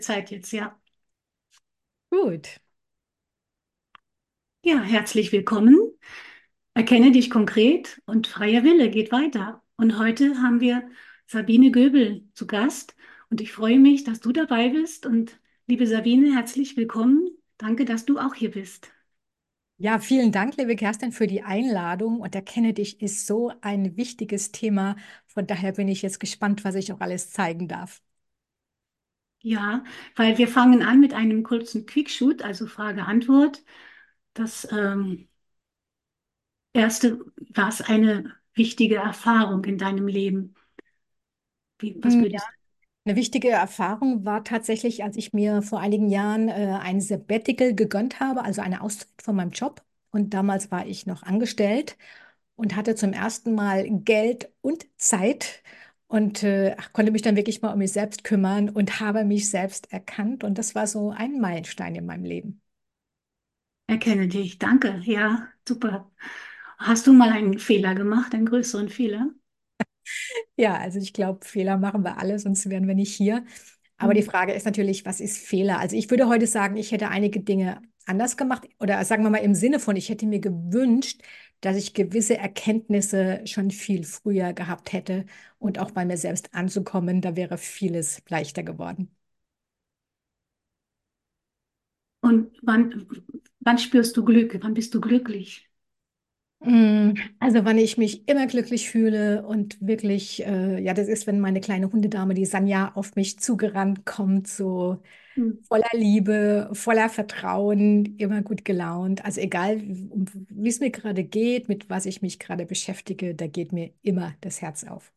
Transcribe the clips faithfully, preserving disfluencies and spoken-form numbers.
Zeit jetzt, ja. Gut. Ja, herzlich willkommen. Erkenne dich konkret und freier Wille geht weiter. Und heute haben wir Sabine Göbel zu Gast und ich freue mich, dass du dabei bist. Und liebe Sabine, herzlich willkommen. Danke, dass du auch hier bist. Ja, vielen Dank, liebe Kerstin, für die Einladung. Und erkenne dich ist so ein wichtiges Thema. Von daher bin ich jetzt gespannt, was ich auch alles zeigen darf. Ja, weil wir fangen an mit einem kurzen Quickshoot, also Frage-Antwort. Das ähm, erste, war es eine wichtige Erfahrung in deinem Leben? Wie, was Mm, würdest Eine wichtige Erfahrung war tatsächlich, als ich mir vor einigen Jahren äh, ein Sabbatical gegönnt habe, also eine Auszeit von meinem Job. Und damals war ich noch angestellt und hatte zum ersten Mal Geld und Zeit und äh, konnte mich dann wirklich mal um mich selbst kümmern und habe mich selbst erkannt. Und das war so ein Meilenstein in meinem Leben. Erkenne dich. Danke. Ja, super. Hast du mal einen Fehler gemacht, einen größeren Fehler? Ja, also ich glaube, Fehler machen wir alle, sonst wären wir nicht hier. Aber die Hm. Frage ist natürlich, was ist Fehler? Also ich würde heute sagen, ich hätte einige Dinge anders gemacht oder sagen wir mal im Sinne von, ich hätte mir gewünscht, dass ich gewisse Erkenntnisse schon viel früher gehabt hätte und auch bei mir selbst anzukommen, da wäre vieles leichter geworden. Und wann, wann spürst du Glück? Wann bist du glücklich? Mm, Also, wenn ich mich immer glücklich fühle und wirklich, äh, ja, das ist, wenn meine kleine Hundedame, die Sanja, auf mich zugerannt kommt, so Hm. voller Liebe, voller Vertrauen, immer gut gelaunt. Also, egal, um, wie es mir gerade geht, mit was ich mich gerade beschäftige, da geht mir immer das Herz auf.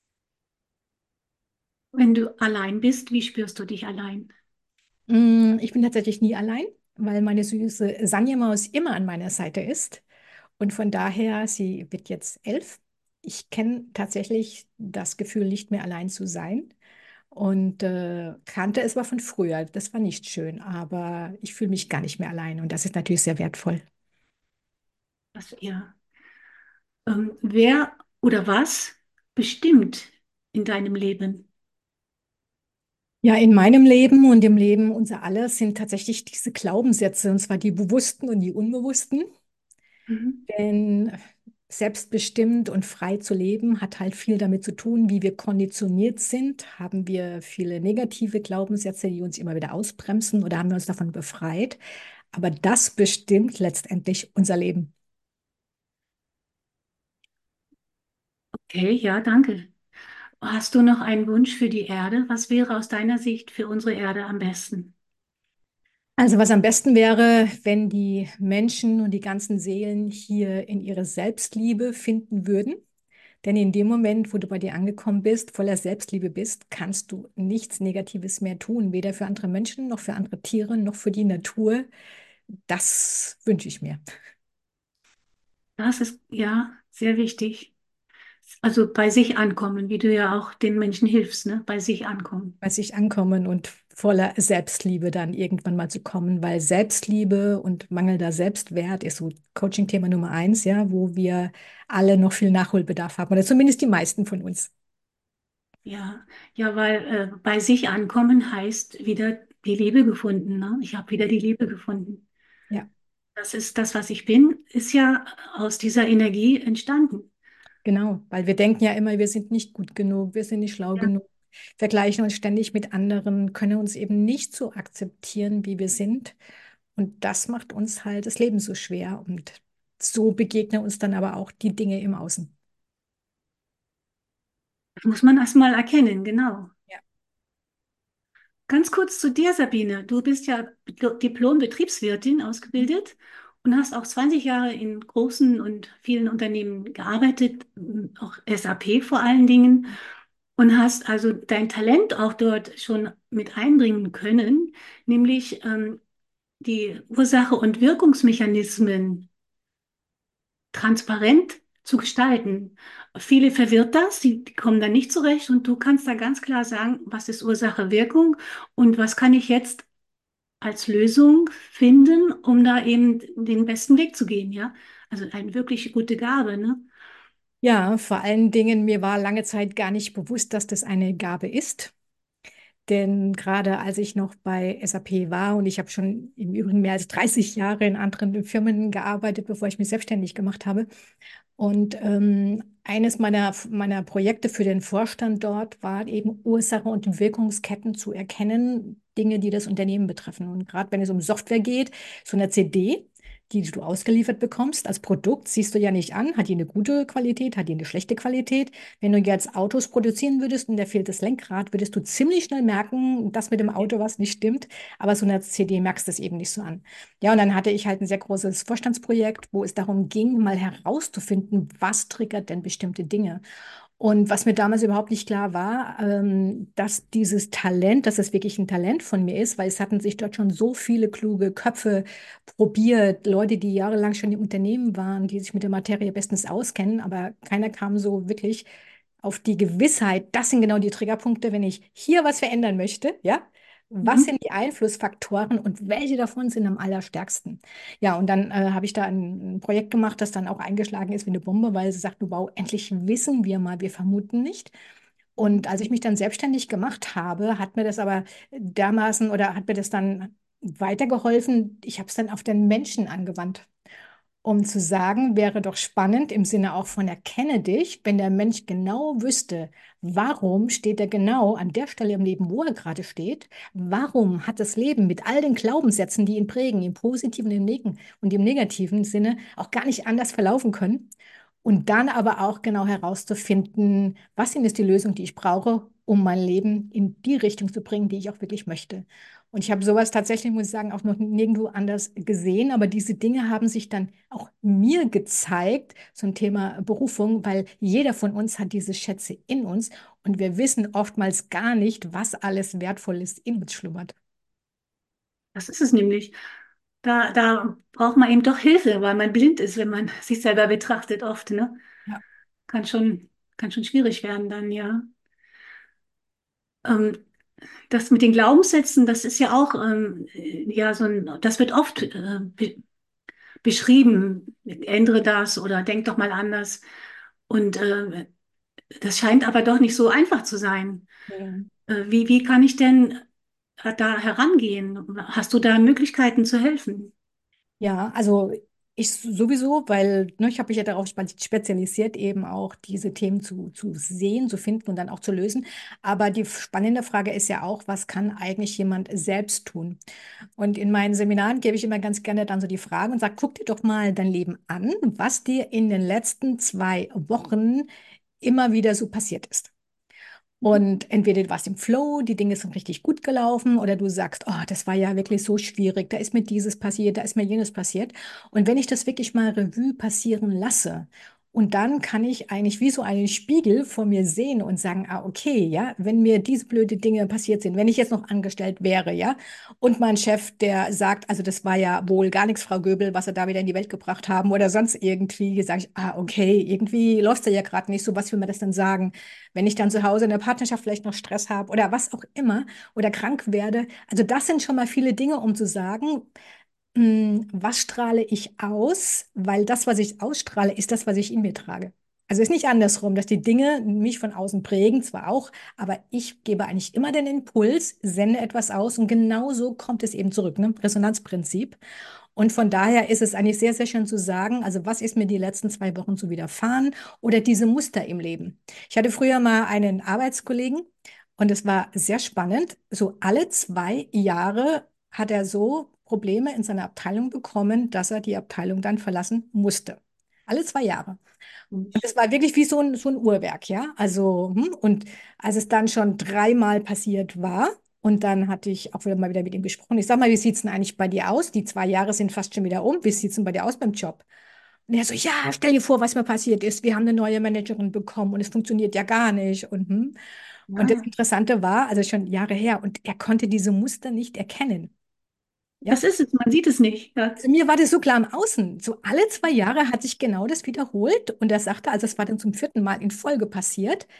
Wenn du allein bist, wie spürst du dich allein? Mm, Ich bin tatsächlich nie allein, weil meine süße Sanja-Maus immer an meiner Seite ist. Und von daher, sie wird jetzt elf. Ich kenne tatsächlich das Gefühl, nicht mehr allein zu sein. Und äh, kannte es aber von früher. Das war nicht schön, aber ich fühle mich gar nicht mehr allein. Und das ist natürlich sehr wertvoll. Was, ja. Ähm, wer oder was bestimmt in deinem Leben? Ja, in meinem Leben und im Leben unser aller sind tatsächlich diese Glaubenssätze, und zwar die bewussten und die unbewussten. Mhm. Denn selbstbestimmt und frei zu leben hat halt viel damit zu tun, wie wir konditioniert sind. Haben wir viele negative Glaubenssätze, die uns immer wieder ausbremsen, oder haben wir uns davon befreit? Aber das bestimmt letztendlich unser Leben. Okay, ja, danke. Hast du noch einen Wunsch für die Erde? Was wäre aus deiner Sicht für unsere Erde am besten? Also was am besten wäre, wenn die Menschen und die ganzen Seelen hier in ihre Selbstliebe finden würden. Denn in dem Moment, wo du bei dir angekommen bist, voller Selbstliebe bist, kannst du nichts Negatives mehr tun, weder für andere Menschen, noch für andere Tiere, noch für die Natur. Das wünsche ich mir. Das ist ja sehr wichtig. Also bei sich ankommen, wie du ja auch den Menschen hilfst, ne? Bei sich ankommen. Bei sich ankommen und voller Selbstliebe dann irgendwann mal zu kommen, weil Selbstliebe und mangelnder Selbstwert ist so Coaching-Thema Nummer eins, ja, wo wir alle noch viel Nachholbedarf haben, oder zumindest die meisten von uns. Ja, ja, weil äh, bei sich ankommen heißt wieder die Liebe gefunden, ne? Ich habe wieder die Liebe gefunden. Ja. Das ist das, was ich bin, ist ja aus dieser Energie entstanden. Genau, weil wir denken ja immer, wir sind nicht gut genug, wir sind nicht schlau Ja, genug, vergleichen uns ständig mit anderen, können uns eben nicht so akzeptieren, wie wir sind. Und das macht uns halt das Leben so schwer. Und so begegnen uns dann aber auch die Dinge im Außen. das muss man erst mal erkennen, genau. Ja. Ganz kurz zu dir, Sabine. Du bist ja Diplom-Betriebswirtin ausgebildet und hast auch zwanzig Jahre in großen und vielen Unternehmen gearbeitet, auch S A P vor allen Dingen, und hast also dein Talent auch dort schon mit einbringen können, nämlich ähm, die Ursache- und Wirkungsmechanismen transparent zu gestalten. Viele verwirrt das, die, die kommen da nicht zurecht und du kannst da ganz klar sagen, was ist Ursache, Wirkung und was kann ich jetzt als Lösung finden, um da eben den besten Weg zu gehen, ja. Also eine wirklich gute Gabe, ne? Ja, vor allen Dingen, mir war lange Zeit gar nicht bewusst, dass das eine Gabe ist. Denn gerade als ich noch bei S A P war und ich habe schon im Übrigen mehr als dreißig Jahre in anderen Firmen gearbeitet, bevor ich mich selbstständig gemacht habe. Und ähm, eines meiner, meiner Projekte für den Vorstand dort war eben Ursache- und Wirkungsketten zu erkennen, Dinge, die das Unternehmen betreffen. Und gerade wenn es um Software geht, so eine C D, die du ausgeliefert bekommst als Produkt, siehst du ja nicht an, hat die eine gute Qualität, hat die eine schlechte Qualität. Wenn du jetzt Autos produzieren würdest und da fehlt das Lenkrad, würdest du ziemlich schnell merken, dass mit dem Auto was nicht stimmt. Aber so eine C D merkst du es eben nicht so an. Ja, und dann hatte ich halt ein sehr großes Vorstandsprojekt, wo es darum ging, mal herauszufinden, was triggert denn bestimmte Dinge. Und was mir damals überhaupt nicht klar war, ähm, dass dieses Talent, dass es wirklich ein Talent von mir ist, weil es hatten sich dort schon so viele kluge Köpfe probiert, Leute, die jahrelang schon im Unternehmen waren, die sich mit der Materie bestens auskennen, aber keiner kam so wirklich auf die Gewissheit, das sind genau die Triggerpunkte, wenn ich hier was verändern möchte, ja? Was Mhm. sind die Einflussfaktoren und welche davon sind am allerstärksten? Ja, und dann äh, habe ich da ein, ein Projekt gemacht, das dann auch eingeschlagen ist wie eine Bombe, weil sie sagt, wow, endlich wissen wir mal, wir vermuten nicht. Und als ich mich dann selbstständig gemacht habe, hat mir das aber dermaßen oder hat mir das dann weitergeholfen. Ich habe es dann auf den Menschen angewandt, um zu sagen, wäre doch spannend im Sinne auch von erkenne dich, wenn der Mensch genau wüsste, warum steht er genau an der Stelle im Leben, wo er gerade steht, warum hat das Leben mit all den Glaubenssätzen, die ihn prägen, im positiven im Neg- und im negativen Sinne, auch gar nicht anders verlaufen können. Und dann aber auch genau herauszufinden, was sind jetzt die Lösungen, die ich brauche, um mein Leben in die Richtung zu bringen, die ich auch wirklich möchte. Und ich habe sowas tatsächlich, muss ich sagen, auch noch nirgendwo anders gesehen. Aber diese Dinge haben sich dann auch mir gezeigt zum Thema Berufung, weil jeder von uns hat diese Schätze in uns und wir wissen oftmals gar nicht, was alles Wertvolles in uns schlummert. Das ist es nämlich. Da, da braucht man eben doch Hilfe, weil man blind ist, wenn man sich selber betrachtet, oft, ne? Ja. Kann schon, kann schon schwierig werden dann, ja. Ähm, Das mit den Glaubenssätzen, das ist ja auch, ähm, ja, so ein, das wird oft äh, be beschrieben. Ändere das oder denk doch mal anders. Und äh, das scheint aber doch nicht so einfach zu sein. Ja. Äh, wie, wie kann ich denn äh, da herangehen? Hast du da Möglichkeiten zu helfen? Ja, also ich sowieso, weil ne, ich habe mich ja darauf spe- spezialisiert, eben auch diese Themen zu, zu sehen, zu finden und dann auch zu lösen. Aber die spannende Frage ist ja auch, was kann eigentlich jemand selbst tun? Und in meinen Seminaren gebe ich immer ganz gerne dann so die Frage und sage, guck dir doch mal dein Leben an, was dir in den letzten zwei Wochen immer wieder so passiert ist. Und entweder du warst im Flow, die Dinge sind richtig gut gelaufen, oder du sagst, oh, das war ja wirklich so schwierig, da ist mir dieses passiert, da ist mir jenes passiert. Und wenn ich das wirklich mal Revue passieren lasse, und dann kann ich eigentlich wie so einen Spiegel vor mir sehen und sagen, ah, okay, ja, wenn mir diese blöde Dinge passiert sind, wenn ich jetzt noch angestellt wäre, ja, und mein Chef, der sagt, also das war ja wohl gar nichts, Frau Göbel, was Sie da wieder in die Welt gebracht haben oder sonst irgendwie, sage ich, ah, okay, irgendwie läuft es ja gerade nicht so, was will man das denn sagen? Wenn ich dann zu Hause in der Partnerschaft vielleicht noch Stress habe oder was auch immer oder krank werde. Also das sind schon mal viele Dinge, um zu sagen, mh, was strahle ich aus, weil das, was ich ausstrahle, ist das, was ich in mir trage. Also es ist nicht andersrum, dass die Dinge mich von außen prägen, zwar auch, aber ich gebe eigentlich immer den Impuls, sende etwas aus und genau so kommt es eben zurück, ne? Resonanzprinzip. Und von daher ist es eigentlich sehr, sehr schön zu sagen, also was ist mir die letzten zwei Wochen so widerfahren oder diese Muster im Leben. Ich hatte früher mal einen Arbeitskollegen und es war sehr spannend. So alle zwei Jahre hat er so Probleme in seiner Abteilung bekommen, dass er die Abteilung dann verlassen musste. Alle zwei Jahre. Und es war wirklich wie so ein, so ein Uhrwerk, ja. Also, hm, und als es dann schon dreimal passiert war, und dann hatte ich auch wieder mal wieder mit ihm gesprochen. Ich sag mal, wie sieht's denn eigentlich bei dir aus? Die zwei Jahre sind fast schon wieder um. Wie sieht's denn bei dir aus beim Job? Und er so, ja, stell dir vor, was mir passiert ist. Wir haben eine neue Managerin bekommen und es funktioniert ja gar nicht. Und, hm. Und das Ja, Interessante war, also schon Jahre her, und er konnte diese Muster nicht erkennen. Ja, das ist es, man sieht es nicht. Ja. also mir war das so klar am Außen. So alle zwei Jahre hat sich genau das wiederholt. Und er sagte, also es war dann zum vierten Mal in Folge passiert.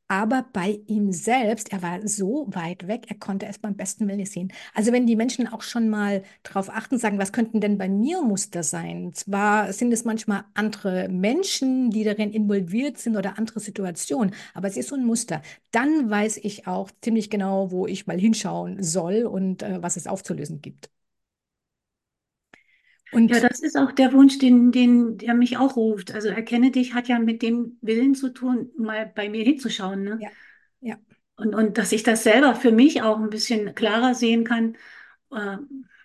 Aber bei ihm selbst, er war so weit weg, er konnte es beim besten Willen nicht sehen. Also wenn die Menschen auch schon mal darauf achten, sagen, was könnten denn bei mir Muster sein? Zwar sind es manchmal andere Menschen, die darin involviert sind oder andere Situationen, aber es ist so ein Muster. Dann weiß ich auch ziemlich genau, wo ich mal hinschauen soll und äh, was es aufzulösen gibt. Ja, Und das ist auch der Wunsch, den, den, der mich auch ruft. Also erkenne dich hat ja mit dem Willen zu tun, mal bei mir hinzuschauen, ne? ja, ja. Und, und dass ich das selber für mich auch ein bisschen klarer sehen kann. Äh,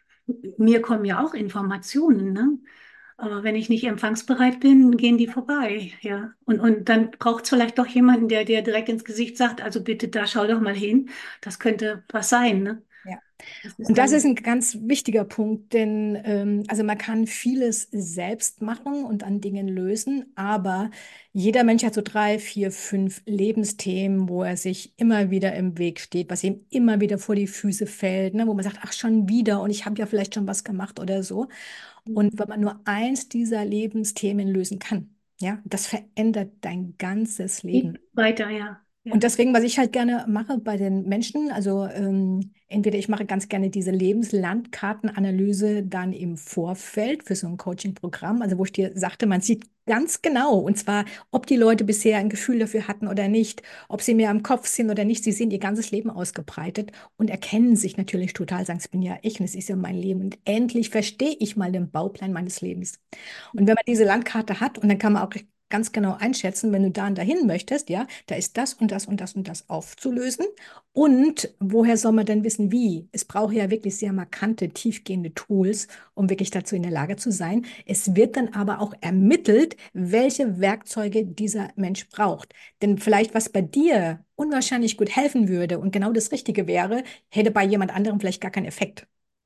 Mir kommen ja auch Informationen, ne? Aber wenn ich nicht empfangsbereit bin, gehen die vorbei, ja. Und, und dann braucht es vielleicht doch jemanden, der dir direkt ins Gesicht sagt, also bitte da schau doch mal hin. Das könnte was sein, ne? Ja. Das ist Und das ist dann, ein ganz wichtiger Punkt, denn ähm, also man kann vieles selbst machen und an Dingen lösen, aber jeder Mensch hat so drei, vier, fünf Lebensthemen, wo er sich immer wieder im Weg steht, was ihm immer wieder vor die Füße fällt, ne, wo man sagt, ach schon wieder und ich habe ja vielleicht schon was gemacht oder so. Und wenn man nur eins dieser Lebensthemen lösen kann, ja, das verändert dein ganzes Leben. geht weiter, ja. Und Ja. deswegen, was ich halt gerne mache bei den Menschen, also ähm, entweder ich mache ganz gerne diese Lebenslandkartenanalyse dann im Vorfeld für so ein Coaching-Programm, also wo ich dir sagte, man sieht ganz genau, und zwar, ob die Leute bisher ein Gefühl dafür hatten oder nicht, ob sie mir am Kopf sind oder nicht, sie sehen ihr ganzes Leben ausgebreitet und erkennen sich natürlich total, sagen, es bin ja ich und es ist ja mein Leben und endlich verstehe ich mal den Bauplan meines Lebens. Und wenn man diese Landkarte hat, und dann kann man auch ganz genau einschätzen, wenn du da und dahin möchtest, ja, da ist das und das und das und das aufzulösen. Und woher soll man denn wissen, wie? Es braucht ja wirklich sehr markante, tiefgehende Tools, um wirklich dazu in der Lage zu sein. Es wird dann aber auch ermittelt, welche Werkzeuge dieser Mensch braucht. Denn vielleicht, was bei dir unwahrscheinlich gut helfen würde und genau das Richtige wäre, hätte bei jemand anderem vielleicht gar keinen Effekt.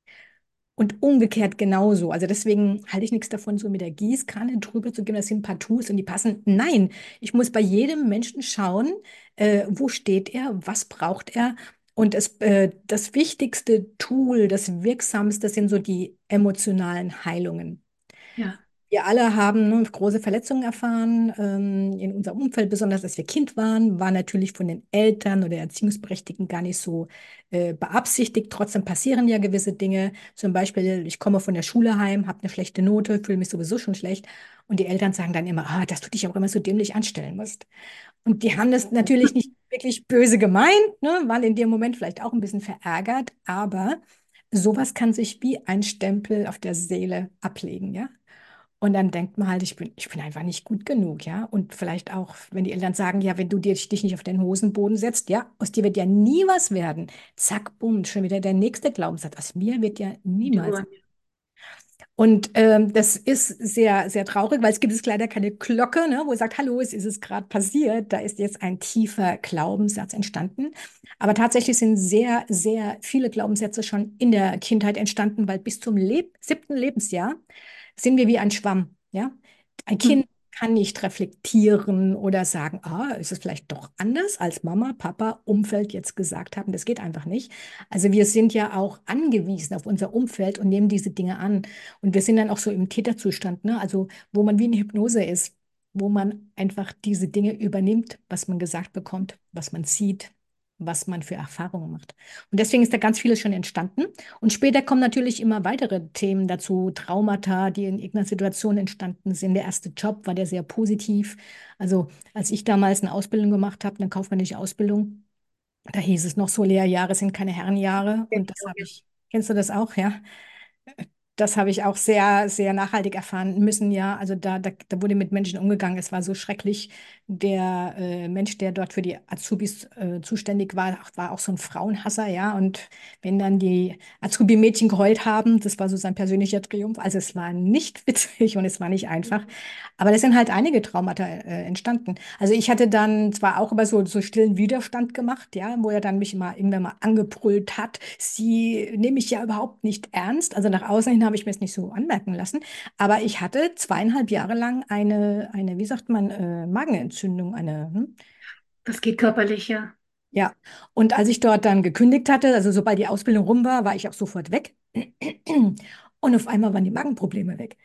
Und umgekehrt genauso. Also deswegen halte ich nichts davon, so mit der Gießkanne drüber zu gehen, das sind ein paar Tools und die passen. Nein, ich muss bei jedem Menschen schauen, äh, wo steht er, was braucht er. Und es, äh, das wichtigste Tool, das wirksamste sind so die emotionalen Heilungen. Ja. Wir alle haben ne, große Verletzungen erfahren, ähm, in unserem Umfeld, besonders als wir Kind waren, war natürlich von den Eltern oder Erziehungsberechtigten gar nicht so äh, beabsichtigt. Trotzdem passieren ja gewisse Dinge. Zum Beispiel, ich komme von der Schule heim, habe eine schlechte Note, fühle mich sowieso schon schlecht. Und die Eltern sagen dann immer, ah, dass du dich auch immer so dämlich anstellen musst. Und die haben das natürlich nicht wirklich böse gemeint, ne, waren in dem Moment vielleicht auch ein bisschen verärgert, aber sowas kann sich wie ein Stempel auf der Seele ablegen, ja. Und dann denkt man halt, ich bin, ich bin einfach nicht gut genug, ja. Und vielleicht auch, wenn die Eltern sagen, ja, wenn du dir, dich nicht auf den Hosenboden setzt, ja, aus dir wird ja nie was werden. Zack, bumm, schon wieder der nächste Glaubenssatz. Aus mir wird ja Die niemals. Ohren. Und ähm, das ist sehr, sehr traurig, weil es gibt jetzt leider keine Glocke, ne, wo es sagt, hallo, es ist es gerade passiert. Da ist jetzt ein tiefer Glaubenssatz entstanden. Aber tatsächlich sind sehr, sehr viele Glaubenssätze schon in der Kindheit entstanden, weil bis zum Leb siebten Lebensjahr sind wir wie ein Schwamm, ja. Ein Hm. Kind kann nicht reflektieren oder sagen, ah, ist es vielleicht doch anders, als Mama, Papa, Umfeld jetzt gesagt haben. Das geht einfach nicht. Also wir sind ja auch angewiesen auf unser Umfeld und nehmen diese Dinge an. Und wir sind dann auch so im Täterzustand, ne? Also wo man wie in Hypnose ist, wo man einfach diese Dinge übernimmt, was man gesagt bekommt, was man sieht, was man für Erfahrungen macht. Und deswegen ist da ganz vieles schon entstanden. Und später kommen natürlich immer weitere Themen dazu, Traumata, die in irgendeiner Situation entstanden sind. Der erste Job war der sehr positiv. Also als ich damals eine Ausbildung gemacht habe, eine kaufmännische Ausbildung, da hieß es noch so, Lehrjahre sind keine Herrenjahre. Und das habe ich, kennst du das auch, ja? Das habe ich auch sehr, sehr nachhaltig erfahren müssen, ja. Also da, da, da wurde mit Menschen umgegangen. Es war so schrecklich. Der äh, Mensch, der dort für die Azubis äh, zuständig war, war auch so ein Frauenhasser, ja. Und wenn dann die Azubi-Mädchen geheult haben, das war so sein persönlicher Triumph. Also es war nicht witzig und es war nicht einfach. Aber da sind halt einige Traumata äh, entstanden. Also ich hatte dann zwar auch immer so, so stillen Widerstand gemacht, ja, wo er dann mich mal irgendwann mal angebrüllt hat. Sie nehme ich ja überhaupt nicht ernst. Also nach außen hin habe ich mir es nicht so anmerken lassen. Aber ich hatte zweieinhalb Jahre lang eine, eine, wie sagt man, äh, Magenentzündung, eine, hm? Das geht körperlich, ja. Ja. Und als ich dort dann gekündigt hatte, also sobald die Ausbildung rum war, war ich auch sofort weg. Und auf einmal waren die Magenprobleme weg.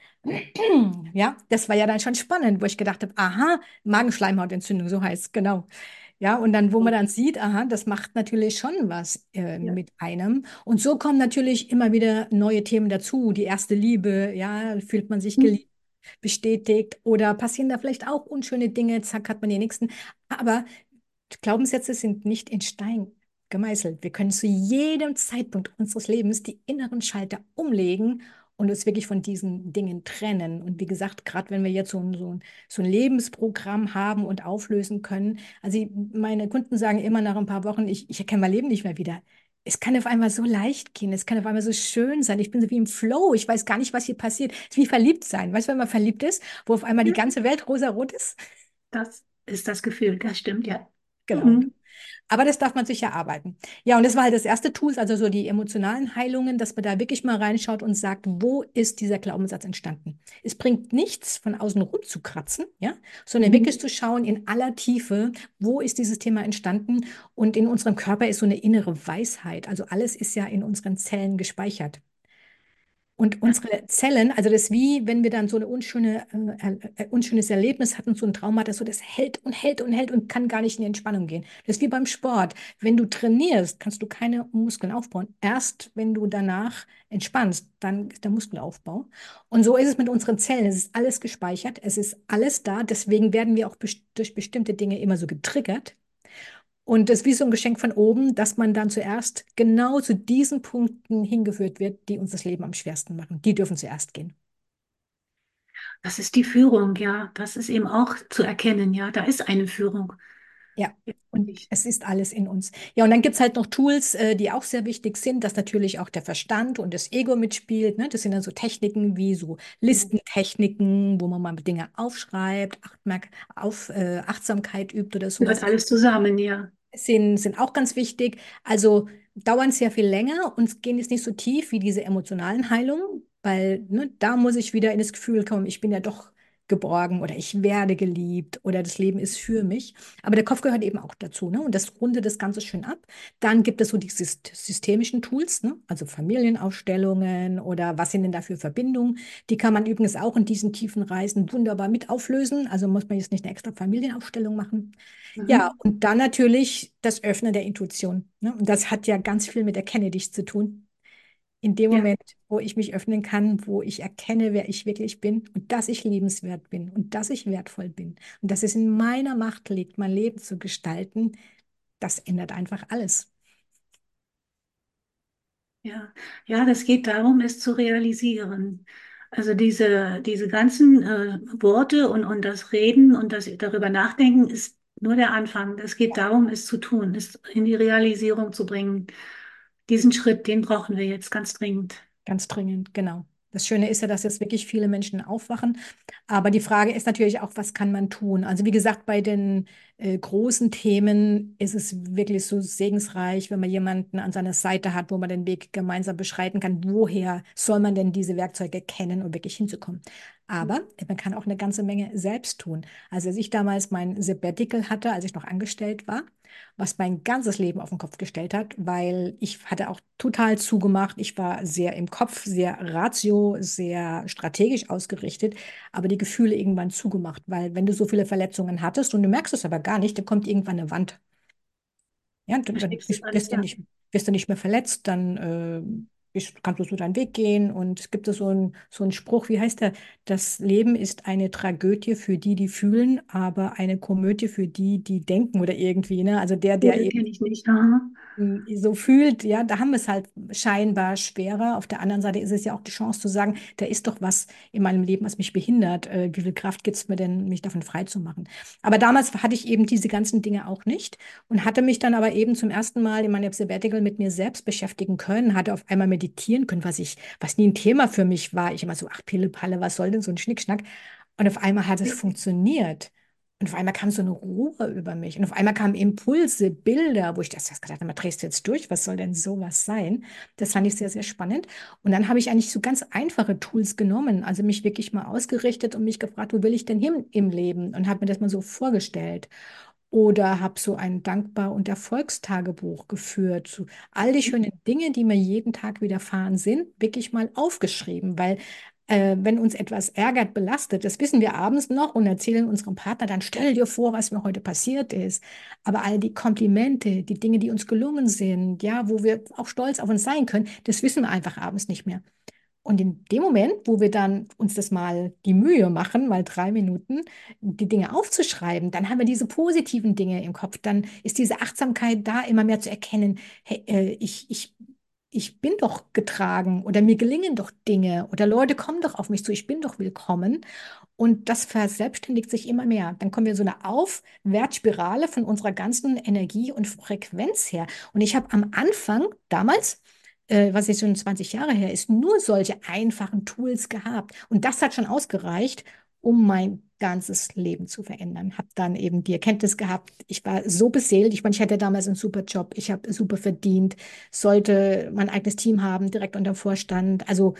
Ja, das war ja dann schon spannend, wo ich gedacht habe, aha, Magenschleimhautentzündung, so heißt es, genau. Ja, und dann, wo man dann sieht, aha, das macht natürlich schon was äh, Ja. mit einem. Und so kommen natürlich immer wieder neue Themen dazu. Die erste Liebe, ja, fühlt man sich Hm. geliebt, bestätigt oder passieren da vielleicht auch unschöne Dinge, zack, hat man den nächsten. Aber Glaubenssätze sind nicht in Stein gemeißelt. Wir können zu jedem Zeitpunkt unseres Lebens die inneren Schalter umlegen und uns wirklich von diesen Dingen trennen. Und wie gesagt, gerade wenn wir jetzt so ein, so ein, so ein Lebensprogramm haben und auflösen können, also ich- meine Kunden sagen immer nach ein paar Wochen, ich, ich erkenne mein Leben nicht mehr wieder. Es kann auf einmal so leicht gehen, es kann auf einmal so schön sein. Ich bin so wie im Flow, ich weiß gar nicht, was hier passiert. Es ist wie verliebt sein. Weißt du, wenn man verliebt ist, wo auf einmal die Ja, ganze Welt rosarot ist? das ist das Gefühl, das stimmt, ja. Genau. Mhm. Aber das darf man sich erarbeiten. Ja, und das war halt das erste Tool, also so die emotionalen Heilungen, dass man da wirklich mal reinschaut und sagt, wo ist dieser Glaubenssatz entstanden? Es bringt nichts, von außen rumzukratzen, ja, sondern Mhm. wirklich zu schauen in aller Tiefe, wo ist dieses Thema entstanden? Und in unserem Körper ist so eine innere Weisheit. Also alles ist ja in unseren Zellen gespeichert. Und Ja, unsere Zellen, also das ist wie, wenn wir dann so eine unschöne, äh, äh, unschönes Erlebnis hatten, so ein Trauma, das so, das hält und hält und hält und kann gar nicht in die Entspannung gehen. Das ist wie beim Sport. Wenn du trainierst, kannst du keine Muskeln aufbauen. Erst wenn du danach entspannst, dann ist der Muskelaufbau. Und so ist es mit unseren Zellen. Es ist alles gespeichert, es ist alles da. Deswegen werden wir auch best durch bestimmte Dinge immer so getriggert. Und das ist wie so ein Geschenk von oben, dass man dann zuerst genau zu diesen Punkten hingeführt wird, die uns das Leben am schwersten machen. Die dürfen zuerst gehen. das ist die Führung, ja. Das ist eben auch zu erkennen, ja. Da ist eine Führung. Ja, Ja, und ich- es ist alles in uns. Ja, und dann gibt es halt noch Tools, äh, die auch sehr wichtig sind, dass natürlich auch der Verstand und das Ego mitspielt. Ne? Das sind dann so Techniken wie so Listentechniken, wo man mal Dinge aufschreibt, Achtmerk auf, äh, Achtsamkeit übt oder Gehört sowas. alles zusammen, ja. sind, sind auch ganz wichtig. Also dauern sehr viel länger und gehen jetzt nicht so tief wie diese emotionalen Heilungen, weil ne, da muss ich wieder in das Gefühl kommen, ich bin ja doch geborgen oder ich werde geliebt oder das Leben ist für mich. Aber der Kopf gehört eben auch dazu, ne? Und das rundet das Ganze schön ab. Dann gibt es so die syst- systemischen Tools, ne? Also Familienaufstellungen oder was sind denn da für Verbindungen? Die kann man übrigens auch in diesen tiefen Reisen wunderbar mit auflösen. Also muss man jetzt nicht eine extra Familienaufstellung machen. Ja, Mhm. und dann natürlich das Öffnen der Intuition. Ne? Und das hat ja ganz viel mit Erkenne dich zu tun. In dem Ja, Moment, wo ich mich öffnen kann, wo ich erkenne, wer ich wirklich bin und dass ich liebenswert bin und dass ich wertvoll bin und dass es in meiner Macht liegt, mein Leben zu gestalten, das ändert einfach alles. ja. Ja, das geht darum, es zu realisieren. Also diese, diese ganzen äh, Worte und, und das Reden und das darüber nachdenken ist nur der Anfang. Es geht darum, es zu tun, es in die Realisierung zu bringen. Diesen Schritt, den brauchen wir jetzt ganz dringend. Ganz dringend, genau. Das Schöne ist ja, dass jetzt wirklich viele Menschen aufwachen. Aber die Frage ist natürlich auch, was kann man tun? Also wie gesagt, bei den äh, großen Themen ist es wirklich so segensreich, wenn man jemanden an seiner Seite hat, wo man den Weg gemeinsam beschreiten kann. Woher soll man denn diese Werkzeuge kennen, um wirklich hinzukommen? Aber man kann auch eine ganze Menge selbst tun. Also als ich damals mein Sabbatical hatte, als ich noch angestellt war, was mein ganzes Leben auf den Kopf gestellt hat, weil ich hatte auch total zugemacht. Ich war sehr im Kopf, sehr ratio, sehr strategisch ausgerichtet, aber die Gefühle irgendwann zugemacht, weil wenn du so viele Verletzungen hattest und du merkst es aber gar nicht, dann kommt irgendwann eine Wand. Ja, dann, dann Versteckst du bist, alles, wirst du ja. nicht, wirst du nicht mehr verletzt, dann äh, bist, kannst du so deinen Weg gehen. Und es gibt so einen, so einen Spruch, wie heißt der? Das Leben ist eine Tragödie für die, die fühlen, aber eine Komödie für die, die denken oder irgendwie. Ne? Also der, Oh, der den eben kenne ich nicht. Aha. so fühlt, ja, da haben wir es halt scheinbar schwerer. Auf der anderen Seite ist es ja auch die Chance zu sagen, da ist doch was in meinem Leben, was mich behindert. Äh, wie viel Kraft gibt es mir denn, mich davon frei zu machen? Aber damals hatte ich eben diese ganzen Dinge auch nicht und hatte mich dann aber eben zum ersten Mal in meinem Sabbatical mit mir selbst beschäftigen können, hatte auf einmal meditieren können, was ich, was nie ein Thema für mich war. Ich immer so, ach, Pille, Palle, was soll denn so ein Schnickschnack? Und auf einmal hat es funktioniert. Und auf einmal kam so eine Ruhe über mich. Und auf einmal kamen Impulse, Bilder, wo ich das das gedacht habe, drehst du jetzt durch? Was soll denn sowas sein? Das fand ich sehr, sehr spannend. Und dann habe ich eigentlich so ganz einfache Tools genommen, also mich wirklich mal ausgerichtet und mich gefragt, wo will ich denn hin im Leben? Und habe mir das mal so vorgestellt. Oder habe so ein Dankbar- und Erfolgstagebuch geführt. So all die schönen Dinge, die mir jeden Tag widerfahren sind, wirklich mal aufgeschrieben, weil Äh, wenn uns etwas ärgert, belastet, das wissen wir abends noch und erzählen unserem Partner, dann stell dir vor, was mir heute passiert ist. Aber all die Komplimente, die Dinge, die uns gelungen sind, ja, wo wir auch stolz auf uns sein können, das wissen wir einfach abends nicht mehr. Und in dem Moment, wo wir dann uns das mal die Mühe machen, mal drei Minuten, die Dinge aufzuschreiben, dann haben wir diese positiven Dinge im Kopf. Dann ist diese Achtsamkeit da, immer mehr zu erkennen, hey, äh, ich, ich, ich bin doch getragen oder mir gelingen doch Dinge oder Leute kommen doch auf mich zu, ich bin doch willkommen. Und das verselbstständigt sich immer mehr. Dann kommen wir so eine Aufwärtsspirale von unserer ganzen Energie und Frequenz her. Und ich habe am Anfang damals, äh, was jetzt schon zwanzig Jahre her ist, nur solche einfachen Tools gehabt. Und das hat schon ausgereicht, um mein ganzes Leben zu verändern. Habe dann eben die Erkenntnis gehabt, ich war so beseelt. Ich meine, ich hatte damals einen super Job, ich habe super verdient, sollte mein eigenes Team haben, direkt unter dem Vorstand. Also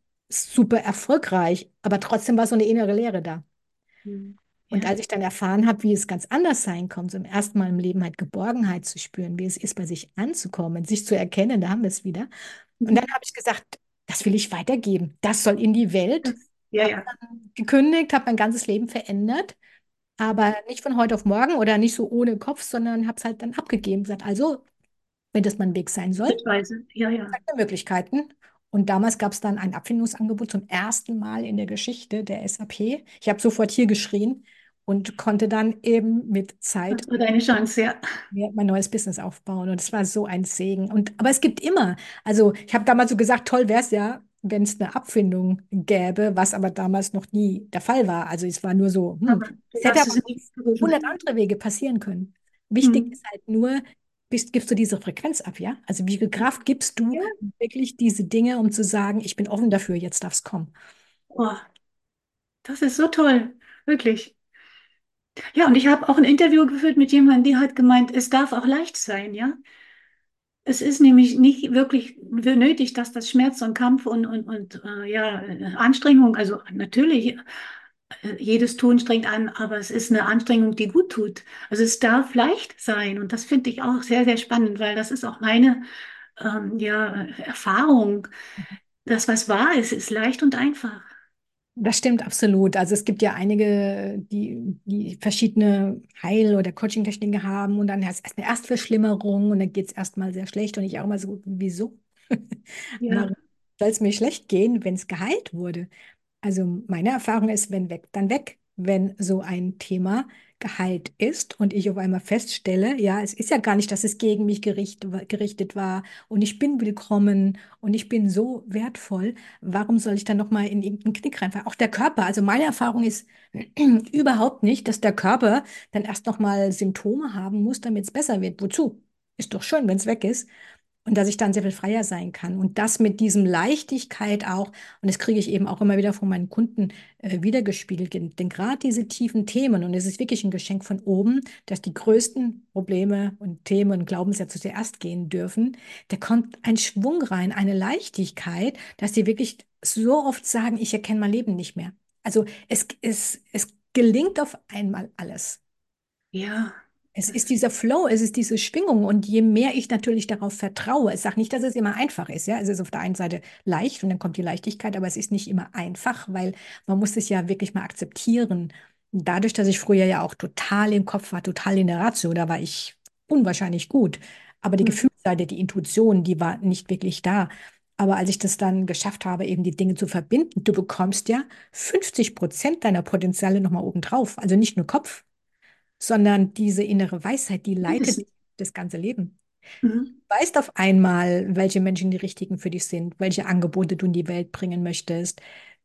super erfolgreich, aber trotzdem war so eine innere Leere da. Mhm. Und Ja, als ich dann erfahren habe, wie es ganz anders sein kann, zum ersten Mal im Leben halt Geborgenheit zu spüren, wie es ist, bei sich anzukommen, sich zu erkennen, da haben wir es wieder. Und dann mhm. habe ich gesagt, das will ich weitergeben. Das soll in die Welt. Das, ja, Habe ja, dann gekündigt, habe mein ganzes Leben verändert, aber nicht von heute auf morgen oder nicht so ohne Kopf, sondern habe es halt dann abgegeben. Gesagt, also, wenn das mein Weg sein soll, schrittweise, ja, ja. zeigt mir Möglichkeiten. Und damals gab es dann ein Abfindungsangebot zum ersten Mal in der Geschichte der S A P. Ich habe sofort hier geschrien und konnte dann eben mit Zeit Das war deine Chance, ja. mir mein neues Business aufbauen. Und es war so ein Segen. Und, aber es gibt immer, also ich habe damals so gesagt, toll wäre es ja, wenn es eine Abfindung gäbe, was aber damals noch nie der Fall war. Also es war nur so, hm, Aber du es hätte hast aber es auf nicht gerufen. hundert andere Wege passieren können. Wichtig Mhm. ist halt nur, bist, gibst du diese Frequenz ab, ja? Also wie viel Kraft gibst du Ja. wirklich diese Dinge, um zu sagen, ich bin offen dafür, jetzt darf es kommen. Oh, das ist so toll, wirklich. Ja, und ich habe auch ein Interview geführt mit jemandem, der hat gemeint, es darf auch leicht sein, ja. Es ist nämlich nicht wirklich nötig, dass das Schmerz und Kampf und, und, und äh, ja, äh, Anstrengung, also natürlich, äh, jedes Tun strengt an, aber es ist eine Anstrengung, die gut tut. Also es darf leicht sein und das finde ich auch sehr, sehr spannend, weil das ist auch meine ähm, ja, Erfahrung. Das, was wahr ist, ist leicht und einfach. Das stimmt absolut. Also es gibt ja einige, die, die verschiedene Heil- oder Coaching-Techniken haben und dann ist erst eine Erstverschlimmerung und dann geht es erstmal sehr schlecht und ich auch immer so, wieso? Ja, Warum soll es mir schlecht gehen, wenn es geheilt wurde? Also meine Erfahrung ist, wenn weg, dann weg. Wenn so ein Thema geheilt ist und ich auf einmal feststelle, ja, es ist ja gar nicht, dass es gegen mich gericht, gerichtet war und ich bin willkommen und ich bin so wertvoll, warum soll ich dann nochmal in irgendeinen Knick reinfallen? Auch der Körper, also meine Erfahrung ist überhaupt nicht, dass der Körper dann erst nochmal Symptome haben muss, damit es besser wird. Wozu? Ist doch schön, wenn es weg ist. Und dass ich dann sehr viel freier sein kann. Und das mit diesem Leichtigkeit auch, und das kriege ich eben auch immer wieder von meinen Kunden äh, wiedergespiegelt, denn denn gerade diese tiefen Themen, und es ist wirklich ein Geschenk von oben, dass die größten Probleme und Themen und Glaubenssätze zuerst gehen dürfen, da kommt ein Schwung rein, eine Leichtigkeit, dass die wirklich so oft sagen, ich erkenne mein Leben nicht mehr. Also es, es, es gelingt auf einmal alles. ja, Es ist das, dieser Flow, es ist diese Schwingung und je mehr ich natürlich darauf vertraue, ich sage nicht, dass es immer einfach ist, ja, es ist auf der einen Seite leicht und dann kommt die Leichtigkeit, aber es ist nicht immer einfach, weil man muss es ja wirklich mal akzeptieren. Dadurch, dass ich früher ja auch total im Kopf war, total in der Ratio, da war ich unwahrscheinlich gut, aber die hm, Gefühlsseite, die Intuition, die war nicht wirklich da. Aber als ich das dann geschafft habe, eben die Dinge zu verbinden, du bekommst ja fünfzig Prozent deiner Potenziale nochmal obendrauf, also nicht nur Kopf, sondern diese innere Weisheit, die leitet Wissen. dich das ganze Leben. Mhm. Du weißt auf einmal, welche Menschen die richtigen für dich sind, welche Angebote du in die Welt bringen möchtest,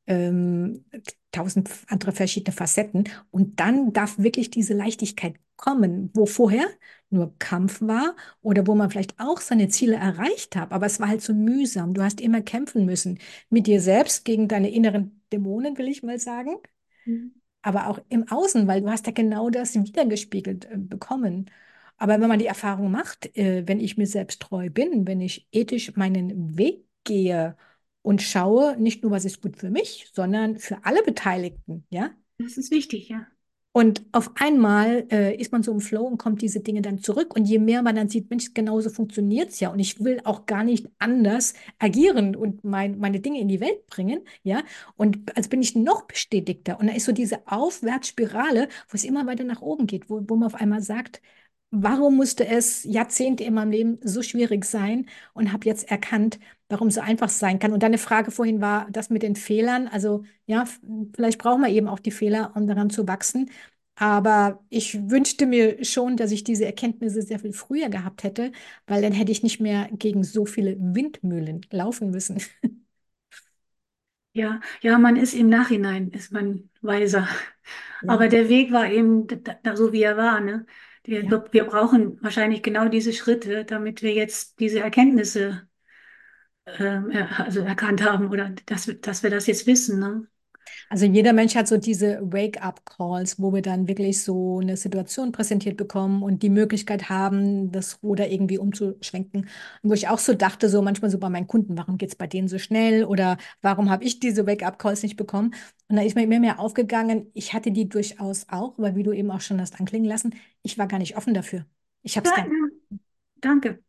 ähm, tausend andere verschiedene Facetten. Und dann darf wirklich diese Leichtigkeit kommen, wo vorher nur Kampf war oder wo man vielleicht auch seine Ziele erreicht hat, aber es war halt so mühsam. Du hast immer kämpfen müssen mit dir selbst gegen deine inneren Dämonen, will ich mal sagen, Mhm. aber auch im Außen, weil du hast ja genau das wiedergespiegelt äh, bekommen. Aber wenn man die Erfahrung macht, äh, wenn ich mir selbst treu bin, wenn ich ethisch meinen Weg gehe und schaue, nicht nur, was ist gut für mich, sondern für alle Beteiligten, ja, Das ist wichtig, ja. Und auf einmal äh, ist man so im Flow und kommt diese Dinge dann zurück. Und je mehr man dann sieht, Mensch, genauso funktioniert es ja. Und ich will auch gar nicht anders agieren und mein, meine Dinge in die Welt bringen. Ja. Und also bin ich noch bestätigter. Und da ist so diese Aufwärtsspirale, wo es immer weiter nach oben geht, wo, wo man auf einmal sagt, warum musste es Jahrzehnte in meinem Leben so schwierig sein? Und habe jetzt erkannt, warum es so einfach sein kann. Und deine Frage vorhin war das mit den Fehlern. Also ja, f- vielleicht brauchen wir eben auch die Fehler, um daran zu wachsen. Aber ich wünschte mir schon, dass ich diese Erkenntnisse sehr viel früher gehabt hätte, weil dann hätte ich nicht mehr gegen so viele Windmühlen laufen müssen. Ja, ja, man ist im Nachhinein, ist man weiser. Ja, Aber der Weg war eben d- d- so, wie er war, ne? Wir, ja. wir brauchen wahrscheinlich genau diese Schritte, damit wir jetzt diese Erkenntnisse ähm, er, also erkannt haben oder dass, wir- dass wir das jetzt wissen, ne? Also jeder Mensch hat so diese Wake-up-Calls, wo wir dann wirklich so eine Situation präsentiert bekommen und die Möglichkeit haben, das Ruder irgendwie umzuschwenken. Und wo ich auch so dachte, so manchmal so bei meinen Kunden, warum geht es bei denen so schnell oder warum habe ich diese Wake-up-Calls nicht bekommen? Und da ist mir immer mehr aufgegangen, ich hatte die durchaus auch, aber wie du eben auch schon hast anklingen lassen, ich war gar nicht offen dafür. Ich habe Ja, es gar nicht. ja, danke.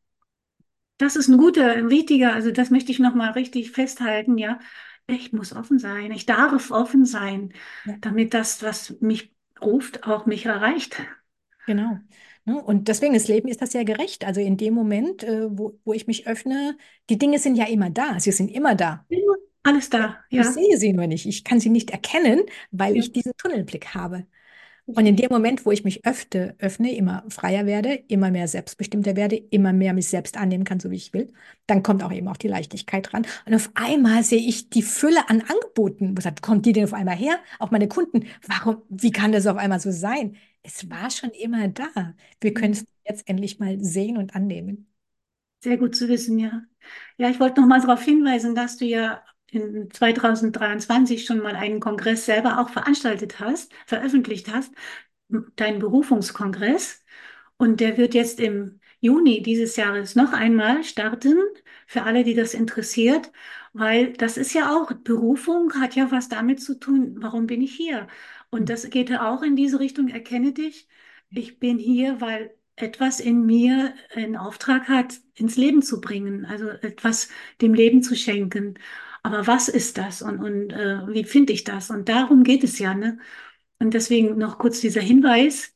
Das ist ein guter, ein wichtiger, also das möchte ich nochmal richtig festhalten, ja. Ich muss offen sein. Ich darf offen sein, Ja. damit das, was mich ruft, auch mich erreicht. Genau. Ne? Und deswegen, das Leben ist das ja gerecht. Also in dem Moment, äh, wo, wo ich mich öffne, die Dinge sind ja immer da. Sie sind immer da. Alles Ja. da, Ich ja. sehe sie nur nicht. Ich kann sie nicht erkennen, weil Ja, ich diesen Tunnelblick habe. Und in richtig. dem Moment, wo ich mich öffne, öffne, immer freier werde, immer mehr selbstbestimmter werde, immer mehr mich selbst annehmen kann, so wie ich will, dann kommt auch eben auch die Leichtigkeit ran. Und auf einmal sehe ich die Fülle an Angeboten. Wo sagt, kommt die denn auf einmal her? Auch meine Kunden. Warum, wie kann das auf einmal so sein? Es war schon immer da. Wir können es jetzt endlich mal sehen und annehmen. Sehr gut zu wissen, ja. Ja, ich wollte noch mal darauf hinweisen, dass du ja in zwanzig dreiundzwanzig schon mal einen Kongress selber auch veranstaltet hast, veröffentlicht hast, deinen Berufungskongress. Und der wird jetzt im Juni dieses Jahres noch einmal starten, für alle, die das interessiert, weil das ist ja auch, Berufung hat ja was damit zu tun, warum bin ich hier? Und das geht ja auch in diese Richtung, erkenne dich, ich bin hier, weil etwas in mir einen Auftrag hat, ins Leben zu bringen, also etwas dem Leben zu schenken. Aber was ist das und, und äh, wie finde ich das? Und darum geht es ja, ne? Und deswegen noch kurz dieser Hinweis.